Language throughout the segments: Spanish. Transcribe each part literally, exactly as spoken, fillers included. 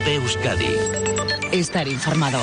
Euskadi. Estar informado.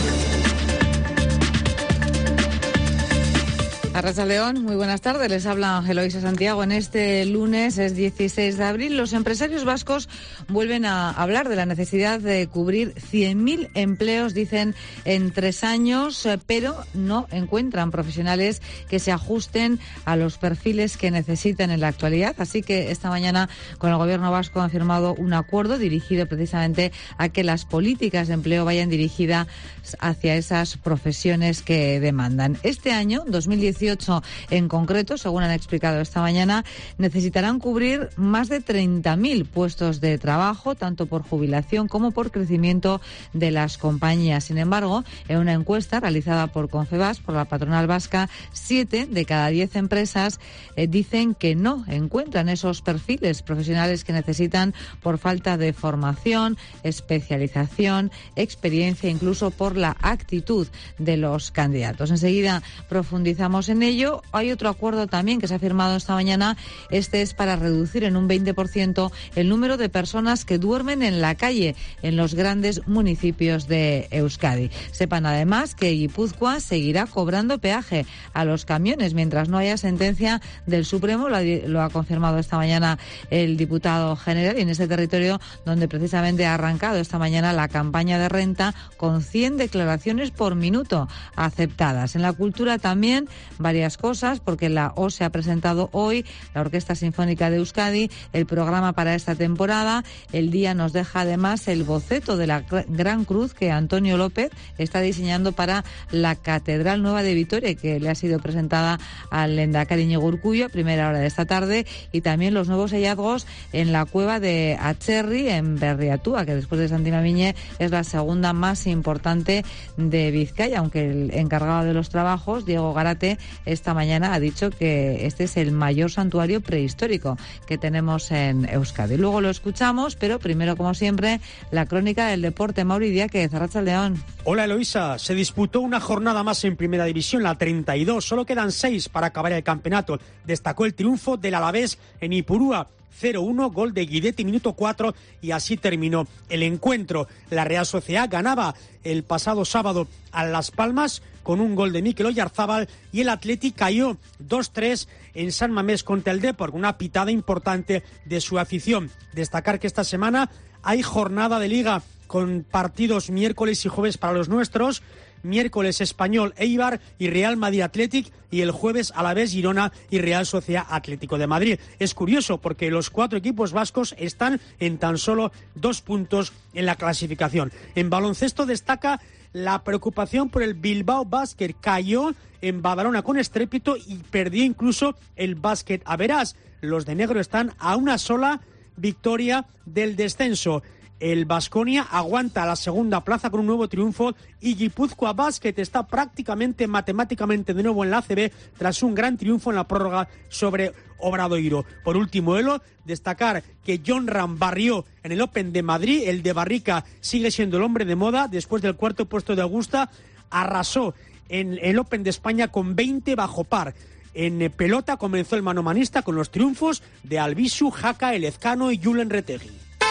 Arratsaldeón, muy buenas tardes. Les habla Eloísa Santiago. En este lunes es dieciséis de abril. Los empresarios vascos vuelven a hablar de la necesidad de cubrir cien mil empleos, dicen, en tres años, pero no encuentran profesionales que se ajusten a los perfiles que necesitan en la actualidad. Así que esta mañana con el Gobierno vasco han firmado un acuerdo dirigido precisamente a que las políticas de empleo vayan dirigidas hacia esas profesiones que demandan. Este año, dos mil dieciocho, en concreto, según han explicado esta mañana, necesitarán cubrir más de treinta mil puestos de trabajo, tanto por jubilación como por crecimiento de las compañías. Sin embargo, en una encuesta realizada por Confebask, por la patronal vasca, siete de cada diez empresas eh, dicen que no encuentran esos perfiles profesionales que necesitan por falta de formación, especialización, experiencia, incluso por la actitud de los candidatos. Enseguida profundizamos en ello. Hay otro acuerdo también que se ha firmado esta mañana. Este es para reducir en un veinte por ciento el número de personas que duermen en la calle en los grandes municipios de Euskadi. Sepan además que Guipúzcoa seguirá cobrando peaje a los camiones mientras no haya sentencia del Supremo. Lo ha, lo ha confirmado esta mañana el diputado general, y en este territorio donde precisamente ha arrancado esta mañana la campaña de renta con cien declaraciones por minuto aceptadas. En la cultura también varias cosas, porque la O S E ha presentado hoy, la Orquesta Sinfónica de Euskadi, el programa para esta temporada. El día nos deja además el boceto de la Gran Cruz que Antonio López está diseñando para la Catedral Nueva de Vitoria, que le ha sido presentada al lehendakari Iñigo Urkullu a primera hora de esta tarde, y también los nuevos hallazgos en la cueva de Acherri, en Berriatúa, que después de Santi Mamiñe es la segunda más importante de Vizcaya, aunque el encargado de los trabajos, Diego Garate, esta mañana ha dicho que este es el mayor santuario prehistórico que tenemos en Euskadi. Luego lo escuchamos, pero primero, como siempre, la crónica del deporte. Mauri Díaz, Arratsaldeón. Hola, Eloísa. Se disputó una jornada más en Primera División, la treinta y dos. Solo quedan seis para acabar el campeonato. Destacó el triunfo del Alavés en Ipurúa. cero uno, gol de Guidetti, minuto cuatro, y así terminó el encuentro. La Real Sociedad ganaba el pasado sábado a Las Palmas con un gol de Mikel Oyarzábal, y el Athletic cayó dos tres en San Mamés contra el Depor, una pitada importante de su afición. Destacar que esta semana hay jornada de Liga con partidos miércoles y jueves para los nuestros. Miércoles Español Eibar y Real Madrid Athletic, y el jueves Alavés Girona y Real Sociedad Atlético de Madrid. Es curioso porque los cuatro equipos vascos están en tan solo dos puntos en la clasificación. En baloncesto destaca la preocupación por el Bilbao Basket. Cayó en Badalona con estrépito y perdió incluso el Basket Average. Los de negro están a una sola victoria del descenso. El Baskonia aguanta la segunda plaza con un nuevo triunfo, y Guipúzcoa Basket está prácticamente matemáticamente de nuevo en la A C B tras un gran triunfo en la prórroga sobre Obradoiro. Por último, Elo, destacar que Jon Ram barrió en el Open de Madrid. El de Barrica sigue siendo el hombre de moda después del cuarto puesto de Augusta. Arrasó en el Open de España con veinte bajo par. En pelota comenzó el manomanista con los triunfos de Albisu, Jaca, Elezcano y Julen Retegui.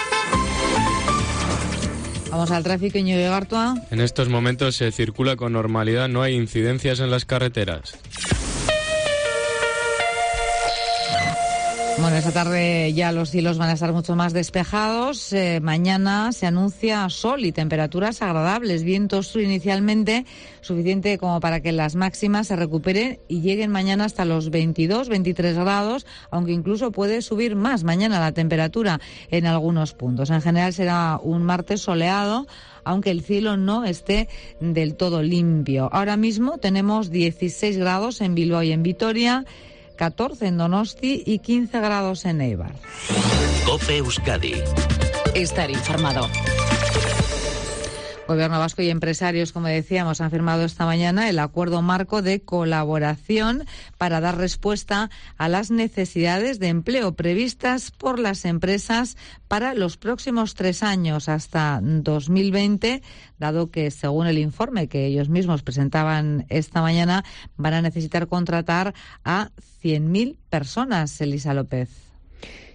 Vamos al tráfico, Iñigo Gartua. En estos momentos se circula con normalidad, no hay incidencias en las carreteras. Bueno, esta tarde ya los cielos van a estar mucho más despejados. Eh, mañana se anuncia sol y temperaturas agradables. Viento sur inicialmente, suficiente como para que las máximas se recuperen y lleguen mañana hasta los veintidós, veintitrés grados, aunque incluso puede subir más mañana la temperatura en algunos puntos. En general será un martes soleado, aunque el cielo no esté del todo limpio. Ahora mismo tenemos dieciséis grados en Bilbao y en Vitoria, catorce en Donosti y quince grados en Eibar. COPE Euskadi. Estar informado. Gobierno vasco y empresarios, como decíamos, han firmado esta mañana el acuerdo marco de colaboración para dar respuesta a las necesidades de empleo previstas por las empresas para los próximos tres años hasta dos mil veinte, dado que, según el informe que ellos mismos presentaban esta mañana, van a necesitar contratar a cien mil personas. Elisa López.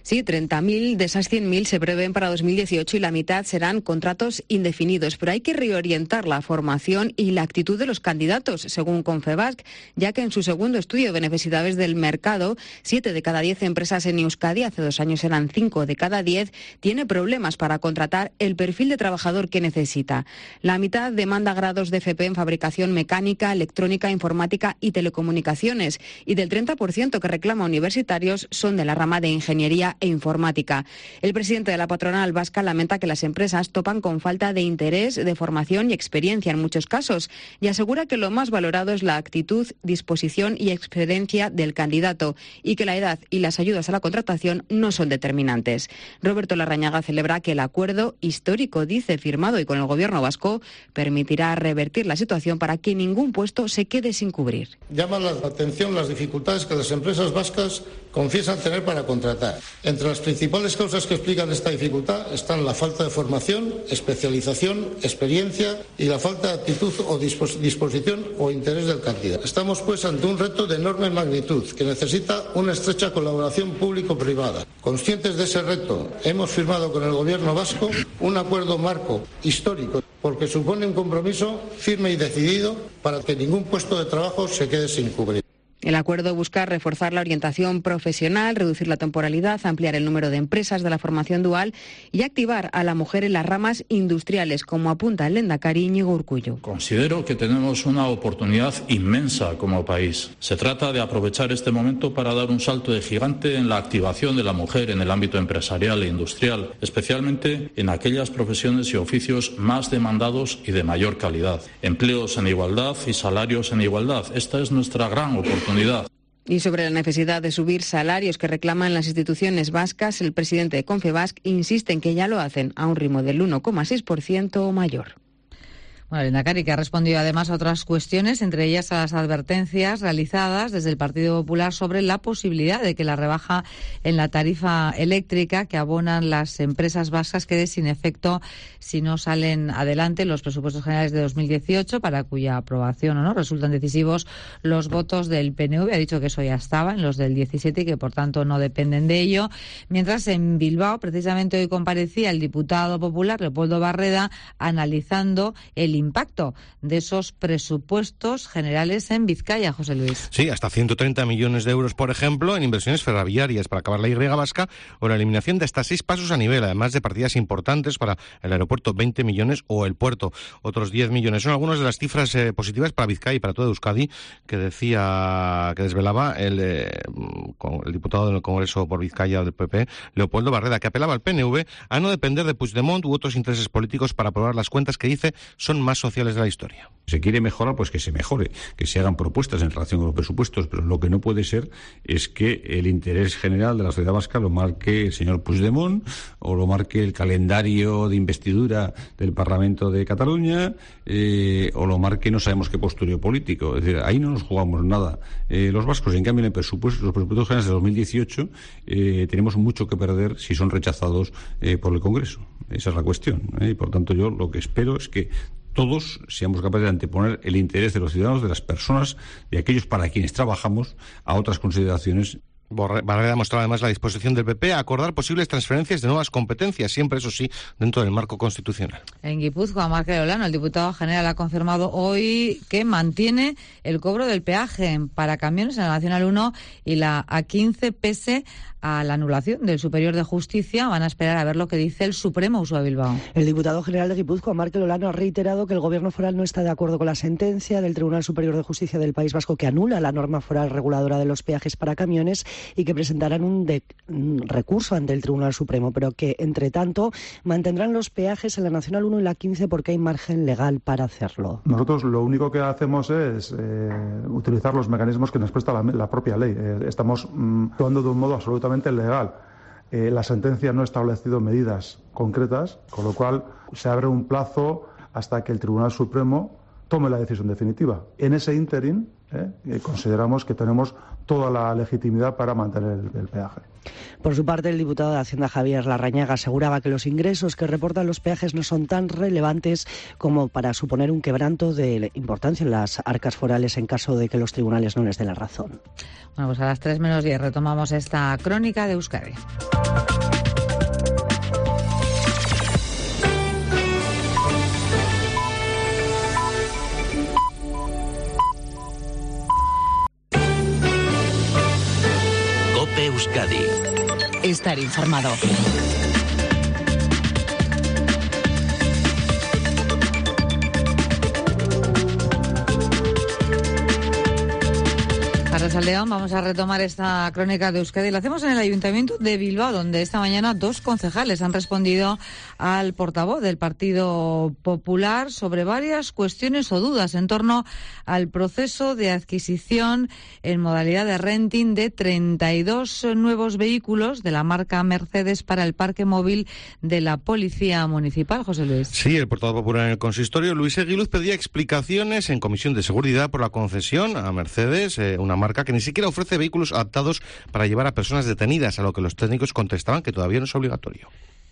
Sí, treinta mil de esas cien mil se prevén para dos mil dieciocho y la mitad serán contratos indefinidos. Pero hay que reorientar la formación y la actitud de los candidatos, según Confebask, ya que en su segundo estudio de necesidades del mercado, siete de cada diez empresas en Euskadi, hace dos años eran cinco de cada diez, tiene problemas para contratar el perfil de trabajador que necesita. La mitad demanda grados de F P en fabricación mecánica, electrónica, informática y telecomunicaciones, y del treinta por ciento que reclama universitarios son de la rama de ingeniería e informática. El presidente de la patronal vasca lamenta que las empresas topan con falta de interés, de formación y experiencia en muchos casos, y asegura que lo más valorado es la actitud, disposición y experiencia del candidato, y que la edad y las ayudas a la contratación no son determinantes. Roberto Larrañaga celebra que el acuerdo histórico, dice, firmado y con el gobierno vasco, permitirá revertir la situación para que ningún puesto se quede sin cubrir. Llama la atención las dificultades que las empresas vascas confiesan tener para contratar. Entre las principales causas que explican esta dificultad están la falta de formación, especialización, experiencia y la falta de actitud o disposición o interés del candidato. Estamos pues ante un reto de enorme magnitud que necesita una estrecha colaboración público-privada. Conscientes de ese reto, hemos firmado con el gobierno vasco un acuerdo marco histórico porque supone un compromiso firme y decidido para que ningún puesto de trabajo se quede sin cubrir. El acuerdo busca reforzar la orientación profesional, reducir la temporalidad, ampliar el número de empresas de la formación dual y activar a la mujer en las ramas industriales, como apunta el lehendakari Iñigo Urkullu. Considero que tenemos una oportunidad inmensa como país. Se trata de aprovechar este momento para dar un salto de gigante en la activación de la mujer en el ámbito empresarial e industrial, especialmente en aquellas profesiones y oficios más demandados y de mayor calidad. Empleos en igualdad y salarios en igualdad. Esta es nuestra gran oportunidad. Y sobre la necesidad de subir salarios que reclaman las instituciones vascas, el presidente de Confebask insiste en que ya lo hacen a un ritmo del uno coma seis por ciento o mayor. Bueno, el lehendakari, que ha respondido además a otras cuestiones, entre ellas a las advertencias realizadas desde el Partido Popular sobre la posibilidad de que la rebaja en la tarifa eléctrica que abonan las empresas vascas quede sin efecto si no salen adelante los presupuestos generales de dos mil dieciocho, para cuya aprobación o no resultan decisivos los votos del P N V. Ha dicho que eso ya estaba en los del diecisiete y que por tanto no dependen de ello. Mientras en Bilbao, precisamente hoy comparecía el diputado popular Leopoldo Barreda analizando el impacto de esos presupuestos generales en Vizcaya, José Luis. Sí, hasta ciento treinta millones de euros, por ejemplo, en inversiones ferroviarias para acabar la Y vasca o la eliminación de hasta seis pasos a nivel, además de partidas importantes para el aeropuerto, veinte millones, o el puerto, otros diez millones. Son algunas de las cifras eh, positivas para Vizcaya y para toda Euskadi que decía, que desvelaba el, eh, el diputado del Congreso por Vizcaya del P P, Leopoldo Barreda, que apelaba al P N V a no depender de Puigdemont u otros intereses políticos para aprobar las cuentas que dice son más sociales de la historia. Se quiere mejorar, pues que se mejore, que se hagan propuestas en relación con los presupuestos, pero lo que no puede ser es que el interés general de la sociedad vasca lo marque el señor Puigdemont o lo marque el calendario de investidura del Parlamento de Cataluña eh, o lo marque no sabemos qué posturio político. Es decir, ahí no nos jugamos nada. Eh, los vascos, en cambio, en el presupuesto, los presupuestos generales de dos mil dieciocho eh, tenemos mucho que perder si son rechazados eh, por el Congreso. Esa es la cuestión. ¿eh? Y por tanto yo lo que espero es que todos seamos capaces de anteponer el interés de los ciudadanos, de las personas, de aquellos para quienes trabajamos, a otras consideraciones. Barreda ha mostrado además la disposición del P P a acordar posibles transferencias de nuevas competencias, siempre, eso sí, dentro del marco constitucional. En Guipúzcoa, Márquez Olano, el diputado general, ha confirmado hoy que mantiene el cobro del peaje para camiones en la Nacional uno y la A quince, pese a la anulación del Superior de Justicia. Van a esperar a ver lo que dice el Supremo, Ursúa Bilbao. El diputado general de Guipúzcoa, Márquez Olano, ha reiterado que el Gobierno foral no está de acuerdo con la sentencia del Tribunal Superior de Justicia del País Vasco que anula la norma foral reguladora de los peajes para camiones y que presentarán un, de, un recurso ante el Tribunal Supremo, pero que, entre tanto, mantendrán los peajes en la Nacional uno y la quince porque hay margen legal para hacerlo. Nosotros lo único que hacemos es eh, utilizar los mecanismos que nos presta la, la propia ley. Eh, estamos mm, actuando de un modo absolutamente legal. Eh, la sentencia no ha establecido medidas concretas, con lo cual se abre un plazo hasta que el Tribunal Supremo tome la decisión definitiva. En ese ínterin, ¿eh? Eh, consideramos que tenemos toda la legitimidad para mantener el, el peaje. Por su parte, el diputado de Hacienda, Javier Larrañaga, aseguraba que los ingresos que reportan los peajes no son tan relevantes como para suponer un quebranto de importancia en las arcas forales en caso de que los tribunales no les den la razón. Bueno, pues a las tres menos diez retomamos esta crónica de Euskadi. Euskadi. Estar informado. Arrachaldeón, vamos a retomar esta crónica de Euskadi. Lo hacemos en el Ayuntamiento de Bilbao, donde esta mañana dos concejales han respondido al portavoz del Partido Popular sobre varias cuestiones o dudas en torno al proceso de adquisición en modalidad de renting de treinta y dos nuevos vehículos de la marca Mercedes para el parque móvil de la Policía Municipal. José Luis. Sí, el portavoz popular en el consistorio, Luis Eguiluz, pedía explicaciones en Comisión de Seguridad por la concesión a Mercedes, eh, una marca que ni siquiera ofrece vehículos adaptados para llevar a personas detenidas, a lo que los técnicos contestaban que todavía no es obligatorio.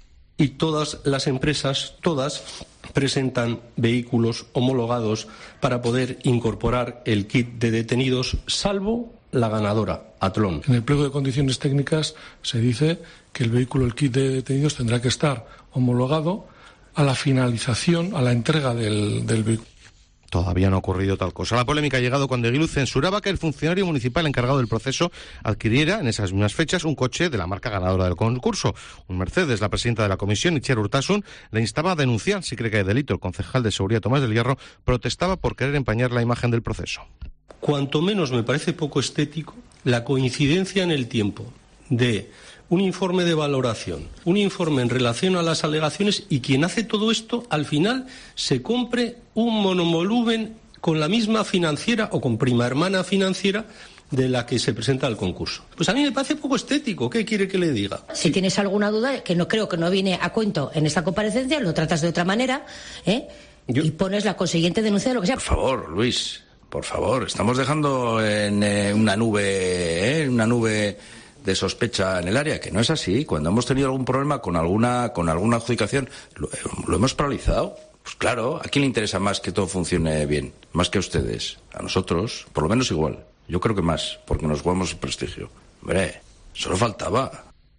Y todas las empresas, todas, presentan vehículos homologados para poder incorporar el kit de detenidos, salvo la ganadora, Atlón. En el pliego de condiciones técnicas se dice que el vehículo, el kit de detenidos, tendrá que estar homologado a la finalización, a la entrega del, del vehículo. Todavía no ha ocurrido tal cosa. La polémica ha llegado cuando Eguiluz censuraba que el funcionario municipal encargado del proceso adquiriera en esas mismas fechas un coche de la marca ganadora del concurso, un Mercedes. La presidenta de la comisión, Itziar Urtasun, le instaba a denunciar si cree que hay delito. El concejal de Seguridad, Tomás del Hierro, protestaba por querer empañar la imagen del proceso. Cuanto menos me parece poco estético la coincidencia en el tiempo de un informe de valoración, un informe en relación a las alegaciones, y quien hace todo esto, al final, se compre un monovolumen con la misma financiera o con prima hermana financiera de la que se presenta al concurso. Pues a mí me parece poco estético. ¿Qué quiere que le diga? Si tienes alguna duda, que no creo que no viene a cuento en esta comparecencia, lo tratas de otra manera, ¿eh? Yo... y pones la consiguiente denuncia de lo que sea. Por favor, Luis, por favor, estamos dejando en eh, una nube, ¿eh? una nube de sospecha en el área, que no es así. Cuando hemos tenido algún problema con alguna con alguna adjudicación, lo, lo hemos paralizado. Pues claro, ¿a quién le interesa más que todo funcione bien? Más que a ustedes. A nosotros, por lo menos igual. Yo creo que más, porque nos jugamos el prestigio. Hombre, solo faltaba.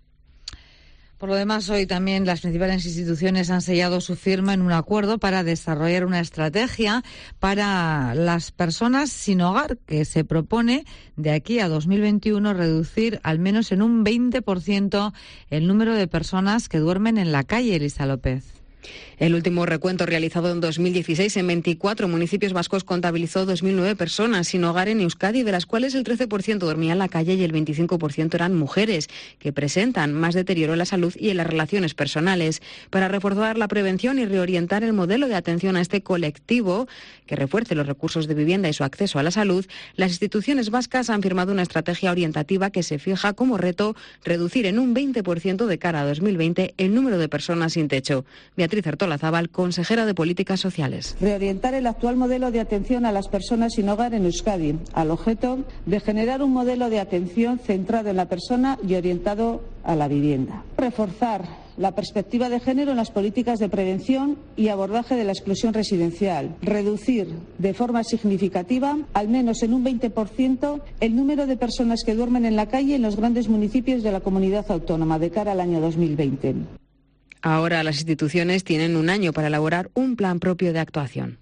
Por lo demás, hoy también las principales instituciones han sellado su firma en un acuerdo para desarrollar una estrategia para las personas sin hogar, que se propone de aquí a dos mil veintiuno reducir al menos en un veinte por ciento el número de personas que duermen en la calle. Elisa López. El último recuento realizado en dos mil dieciséis en veinticuatro municipios vascos contabilizó dos mil nueve personas sin hogar en Euskadi, de las cuales el trece por ciento dormía en la calle y el veinticinco por ciento eran mujeres, que presentan más deterioro en la salud y en las relaciones personales. Para reforzar la prevención y reorientar el modelo de atención a este colectivo, que refuerce los recursos de vivienda y su acceso a la salud, las instituciones vascas han firmado una estrategia orientativa que se fija como reto reducir en un veinte por ciento de cara a dos mil veinte el número de personas sin techo. Beatriz Artolazabal, consejera de Políticas Sociales. Reorientar el actual modelo de atención a las personas sin hogar en Euskadi, al objeto de generar un modelo de atención centrado en la persona y orientado a la vivienda. Reforzar la perspectiva de género en las políticas de prevención y abordaje de la exclusión residencial. Reducir de forma significativa, al menos en un veinte por ciento, el número de personas que duermen en la calle en los grandes municipios de la comunidad autónoma de cara al año dos mil veinte. Ahora las instituciones tienen un año para elaborar un plan propio de actuación.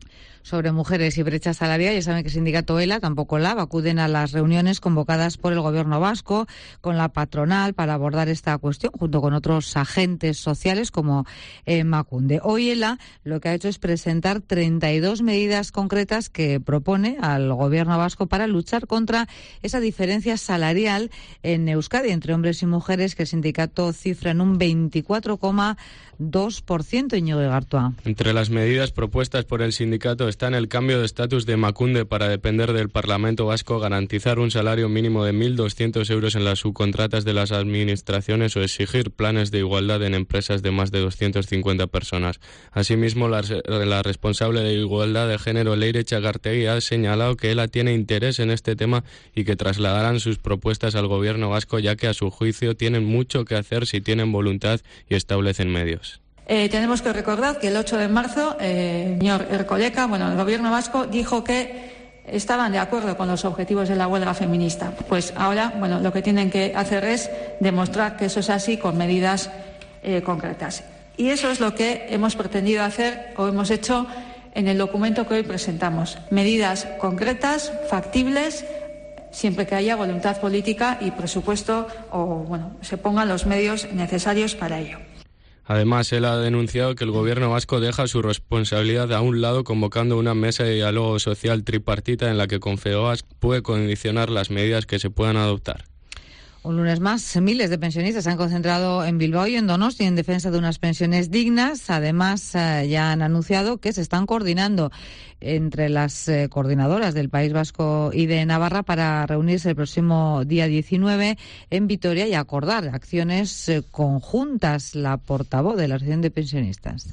Sobre mujeres y brecha salarial, ya saben que el sindicato ELA, tampoco LAB, acuden a las reuniones convocadas por el gobierno vasco con la patronal para abordar esta cuestión, junto con otros agentes sociales como Emakunde. Hoy ELA lo que ha hecho es presentar treinta y dos medidas concretas que propone al gobierno vasco para luchar contra esa diferencia salarial en Euskadi entre hombres y mujeres, que el sindicato cifra en un veinticuatro coma dos por ciento. Íñigo Igartua. Entre las medidas propuestas por el sindicato está en el cambio de estatus de Emakunde para depender del Parlamento Vasco, garantizar un salario mínimo de mil doscientos euros en las subcontratas de las administraciones o exigir planes de igualdad en empresas de más de doscientas cincuenta personas. Asimismo, la, la responsable de Igualdad de Género, Leire Chagartegui, ha señalado que ella tiene interés en este tema y que trasladarán sus propuestas al Gobierno vasco, ya que a su juicio tienen mucho que hacer si tienen voluntad y establecen medios. Eh, tenemos que recordar que el ocho de marzo, eh, el señor Erkoreka, bueno, el Gobierno vasco, dijo que estaban de acuerdo con los objetivos de la huelga feminista. Pues ahora, bueno, lo que tienen que hacer es demostrar que eso es así con medidas eh, concretas. Y eso es lo que hemos pretendido hacer o hemos hecho en el documento que hoy presentamos. Medidas concretas, factibles, siempre que haya voluntad política y presupuesto o, bueno, se pongan los medios necesarios para ello. Además, él ha denunciado que el Gobierno vasco deja su responsabilidad a un lado convocando una mesa de diálogo social tripartita en la que Confebask puede condicionar las medidas que se puedan adoptar. Un lunes más, miles de pensionistas se han concentrado en Bilbao y en Donosti en defensa de unas pensiones dignas. Además, eh, ya han anunciado que se están coordinando entre las eh, coordinadoras del País Vasco y de Navarra para reunirse el próximo día diecinueve en Vitoria y acordar acciones eh, conjuntas. La portavoz de la Asociación de Pensionistas.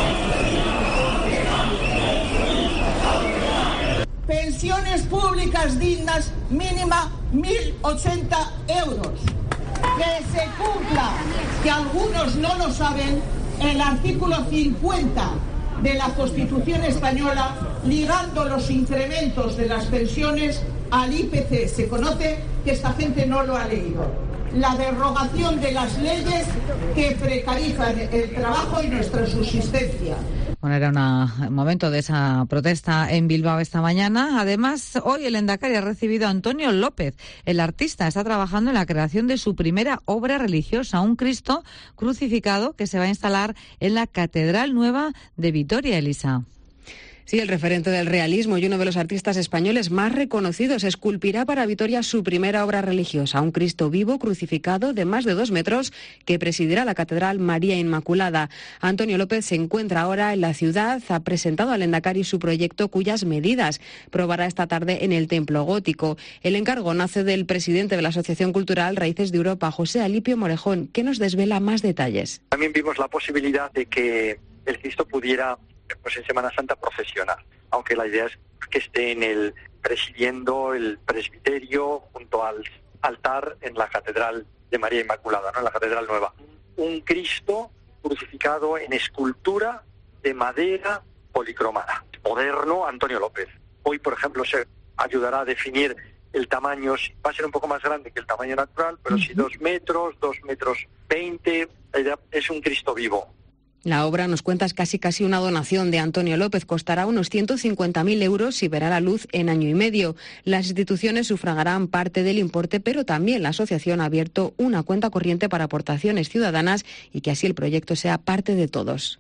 Pensiones públicas dignas, mínima mil ochenta euros. Que se cumpla, que algunos no lo saben, el artículo cincuenta de la Constitución española, ligando los incrementos de las pensiones al I P C. Se conoce que esta gente no lo ha leído. La derogación de las leyes que precarizan el trabajo y nuestra subsistencia. Bueno, era un momento de esa protesta en Bilbao esta mañana. Además, hoy el Endacari ha recibido a Antonio López. El artista está trabajando en la creación de su primera obra religiosa, un Cristo crucificado que se va a instalar en la Catedral Nueva de Vitoria, Elisa. Sí, el referente del realismo y uno de los artistas españoles más reconocidos esculpirá para Vitoria su primera obra religiosa, un Cristo vivo crucificado de más de dos metros que presidirá la Catedral María Inmaculada. Antonio López se encuentra ahora en la ciudad, ha presentado al Endacari su proyecto cuyas medidas probará esta tarde en el Templo Gótico. El encargo nace del presidente de la Asociación Cultural Raíces de Europa, José Alipio Morejón, que nos desvela más detalles. También vimos la posibilidad de que el Cristo pudiera, pues en Semana Santa, procesionar, aunque la idea es que esté en el presidiendo el presbiterio junto al altar en la Catedral de María Inmaculada, ¿no? En la Catedral Nueva. Un Cristo crucificado en escultura de madera policromada. Moderno, Antonio López. Hoy, por ejemplo, se ayudará a definir el tamaño. Va a ser un poco más grande que el tamaño natural, pero uh-huh. sí dos metros, dos metros veinte. La idea es un Cristo vivo. La obra, nos cuentas, casi casi una donación de Antonio López. Costará unos ciento cincuenta mil euros y verá la luz en año y medio. Las instituciones sufragarán parte del importe, pero también la asociación ha abierto una cuenta corriente para aportaciones ciudadanas y que así el proyecto sea parte de todos.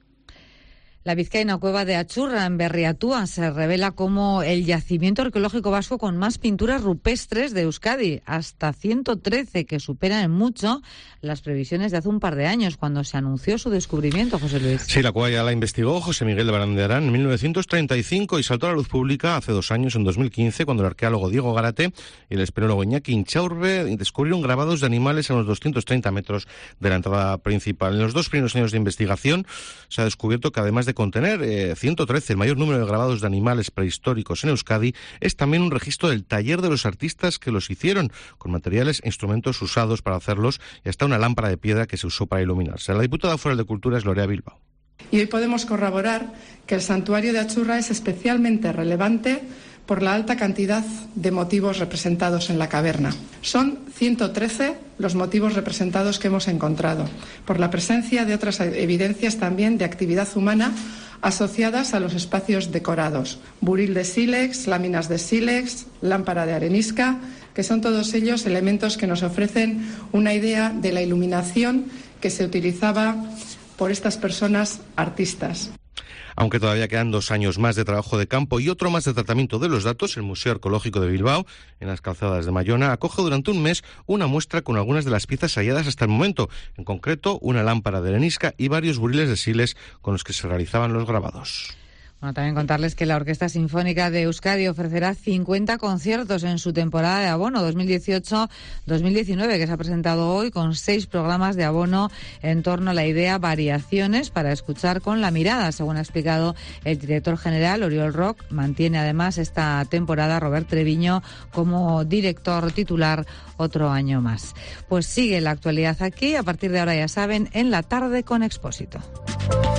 La vizcaína cueva de Achurra, en Berriatúa, se revela como el yacimiento arqueológico vasco con más pinturas rupestres de Euskadi, hasta ciento trece, que superan en mucho las previsiones de hace un par de años, cuando se anunció su descubrimiento, José Luis. Sí, la cueva ya la investigó José Miguel de Barandiarán en mil novecientos treinta y cinco y saltó a la luz pública hace dos años, en dos mil quince, cuando el arqueólogo Diego Garate y el espeleólogo Iñaki Inchaurbe descubrieron grabados de animales a unos doscientos treinta metros de la entrada principal. En los dos primeros años de investigación se ha descubierto que, además de contener eh, ciento trece, el mayor número de grabados de animales prehistóricos en Euskadi, es también un registro del taller de los artistas que los hicieron, con materiales e instrumentos usados para hacerlos y hasta una lámpara de piedra que se usó para iluminarse. La diputada foral de Cultura es Lorea Bilbao. Y hoy podemos corroborar que el santuario de Achurra es especialmente relevante por la alta cantidad de motivos representados en la caverna. Son ciento trece los motivos representados que hemos encontrado, por la presencia de otras evidencias también de actividad humana asociadas a los espacios decorados. Buril de sílex, láminas de sílex, lámpara de arenisca, que son todos ellos elementos que nos ofrecen una idea de la iluminación que se utilizaba por estas personas artistas. Aunque todavía quedan dos años más de trabajo de campo y otro más de tratamiento de los datos, el Museo Arqueológico de Bilbao, en las calzadas de Mayona, acoge durante un mes una muestra con algunas de las piezas halladas hasta el momento, en concreto una lámpara de arenisca y varios buriles de sílex con los que se realizaban los grabados. Bueno, también contarles que la Orquesta Sinfónica de Euskadi ofrecerá cincuenta conciertos en su temporada de abono dos mil dieciocho dos mil diecinueve, que se ha presentado hoy con seis programas de abono en torno a la idea Variaciones para escuchar con la mirada, según ha explicado el director general Oriol Roc. Mantiene además esta temporada Robert Treviño como director titular otro año más. Pues sigue la actualidad aquí, a partir de ahora ya saben, en la tarde con Expósito.